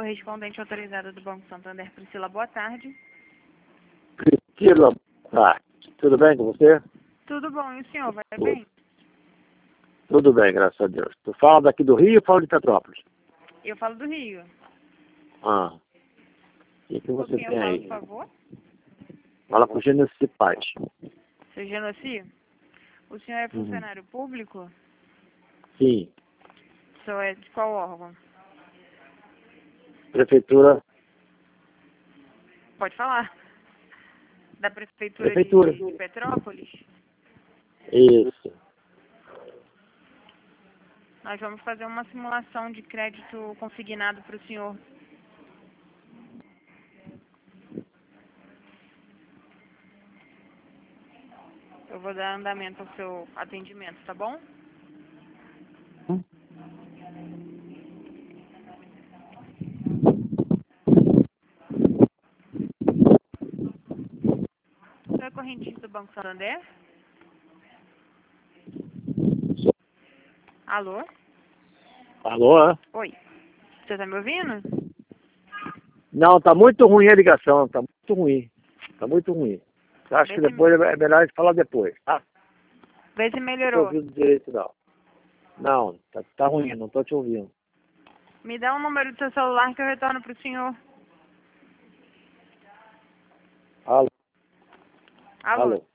correspondente autorizada do Banco Santander, Priscila, boa tarde. Priscila, tudo bem com você? Tudo bom, e o senhor, vai bem? Tudo bem, graças a Deus. Tu fala daqui do Rio ou fala de Petrópolis? Eu falo do Rio. O que você Quem tem eu falo, aí? por favor? Fala com o Genesi Paz. Seu Genoci? O senhor é funcionário público? Sim. O senhor é de qual órgão? Prefeitura. Pode falar. Da Prefeitura. De Petrópolis? Isso. Nós vamos fazer uma simulação de crédito consignado para o senhor. Eu vou dar andamento ao seu atendimento, tá bom? O senhor é correntista do Banco Santander? Alô? Alô? Oi. Você tá me ouvindo? Não, tá muito ruim a ligação, tá muito ruim. Tá muito ruim. Acho que depois é melhor a gente falar depois, tá? Vê se Não tô melhorou. ouvindo direito, não. Não, tá ruim, não tô te ouvindo. Me dá o número do seu celular que eu retorno pro senhor. Alô? Alô?